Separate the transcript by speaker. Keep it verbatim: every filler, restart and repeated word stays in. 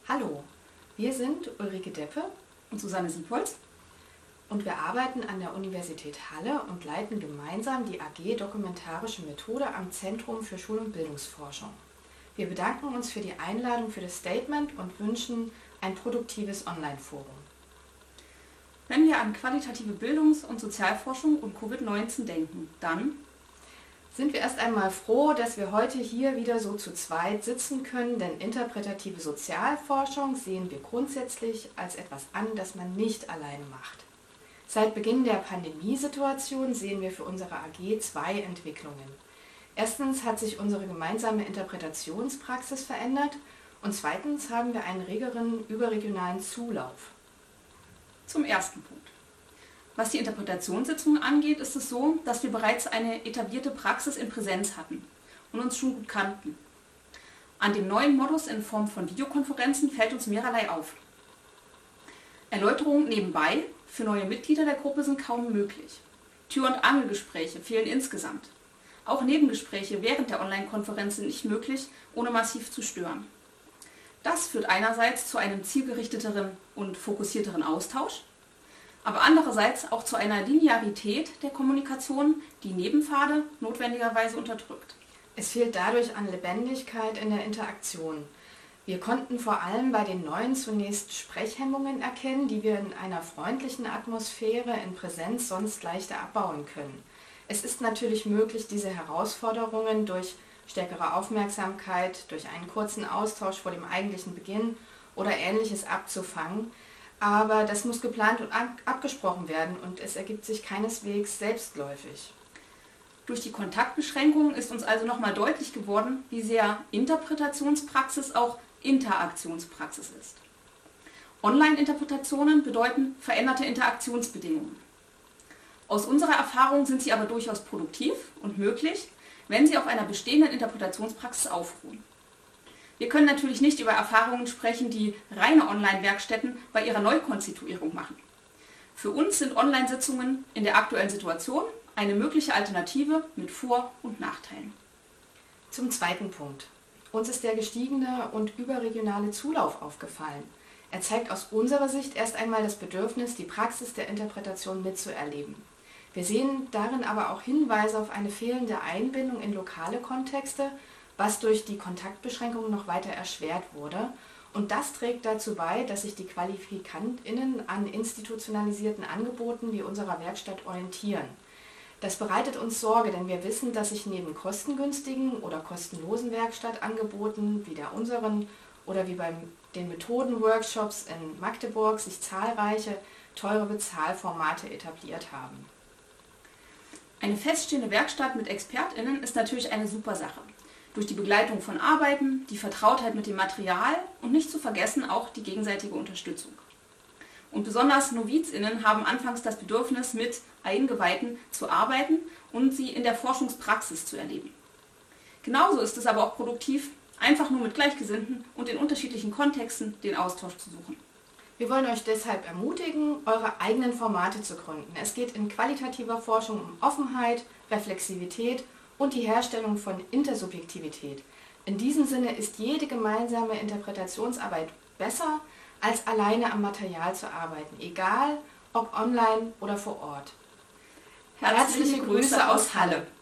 Speaker 1: Hallo, wir sind Ulrike Deppe
Speaker 2: und Susanne Siepholz
Speaker 1: und wir arbeiten an der Universität Halle und leiten gemeinsam die A G Dokumentarische Methode am Zentrum für Schul- und Bildungsforschung. Wir bedanken uns für die Einladung für das Statement und wünschen ein produktives Online-Forum.
Speaker 2: Wenn wir an qualitative Bildungs- und Sozialforschung und Covid neunzehn denken, dann
Speaker 1: sind wir erst einmal froh, dass wir heute hier wieder so zu zweit sitzen können, denn interpretative Sozialforschung sehen wir grundsätzlich als etwas an, das man nicht alleine macht. Seit Beginn der Pandemiesituation sehen wir für unsere A G zwei Entwicklungen. Erstens hat sich unsere gemeinsame Interpretationspraxis verändert und zweitens haben wir einen regeren überregionalen Zulauf.
Speaker 2: Zum ersten Punkt. Was die Interpretationssitzungen angeht, ist es so, dass wir bereits eine etablierte Praxis in Präsenz hatten und uns schon gut kannten. An dem neuen Modus in Form von Videokonferenzen fällt uns mehrerlei auf. Erläuterungen nebenbei für neue Mitglieder der Gruppe sind kaum möglich. Tür- und Angelgespräche fehlen insgesamt. Auch Nebengespräche während der Online-Konferenz sind nicht möglich, ohne massiv zu stören. Das führt einerseits zu einem zielgerichteteren und fokussierteren Austausch, aber andererseits auch zu einer Linearität der Kommunikation, die Nebenpfade notwendigerweise unterdrückt.
Speaker 1: Es fehlt dadurch an Lebendigkeit in der Interaktion. Wir konnten vor allem bei den Neuen zunächst Sprechhemmungen erkennen, die wir in einer freundlichen Atmosphäre in Präsenz sonst leichter abbauen können. Es ist natürlich möglich, diese Herausforderungen durch stärkere Aufmerksamkeit, durch einen kurzen Austausch vor dem eigentlichen Beginn oder Ähnliches abzufangen, aber das muss geplant und abgesprochen werden und es ergibt sich keineswegs selbstläufig.
Speaker 2: Durch die Kontaktbeschränkungen ist uns also nochmal deutlich geworden, wie sehr Interpretationspraxis auch Interaktionspraxis ist. Online-Interpretationen bedeuten veränderte Interaktionsbedingungen. Aus unserer Erfahrung sind sie aber durchaus produktiv und möglich, wenn sie auf einer bestehenden Interpretationspraxis aufruhen. Wir können natürlich nicht über Erfahrungen sprechen, die reine Online-Werkstätten bei ihrer Neukonstituierung machen. Für uns sind Online-Sitzungen in der aktuellen Situation eine mögliche Alternative mit Vor- und Nachteilen.
Speaker 1: Zum zweiten Punkt. Uns ist der gestiegene und überregionale Zulauf aufgefallen. Er zeigt aus unserer Sicht erst einmal das Bedürfnis, die Praxis der Interpretation mitzuerleben. Wir sehen darin aber auch Hinweise auf eine fehlende Einbindung in lokale Kontexte, was durch die Kontaktbeschränkungen noch weiter erschwert wurde. Und das trägt dazu bei, dass sich die QualifikantInnen an institutionalisierten Angeboten wie unserer Werkstatt orientieren. Das bereitet uns Sorge, denn wir wissen, dass sich neben kostengünstigen oder kostenlosen Werkstattangeboten wie der unseren oder wie bei den Methodenworkshops in Magdeburg sich zahlreiche teure Bezahlformate etabliert haben.
Speaker 2: Eine feststehende Werkstatt mit ExpertInnen ist natürlich eine super Sache. Durch die Begleitung von Arbeiten, die Vertrautheit mit dem Material und nicht zu vergessen auch die gegenseitige Unterstützung. Und besonders NovizInnen haben anfangs das Bedürfnis, mit Eingeweihten zu arbeiten und sie in der Forschungspraxis zu erleben. Genauso ist es aber auch produktiv, einfach nur mit Gleichgesinnten und in unterschiedlichen Kontexten den Austausch zu suchen.
Speaker 1: Wir wollen euch deshalb ermutigen, eure eigenen Formate zu gründen. Es geht in qualitativer Forschung um Offenheit, Reflexivität und die Herstellung von Intersubjektivität. In diesem Sinne ist jede gemeinsame Interpretationsarbeit besser, als alleine am Material zu arbeiten, egal ob online oder vor Ort.
Speaker 2: Herzliche Grüße aus Halle.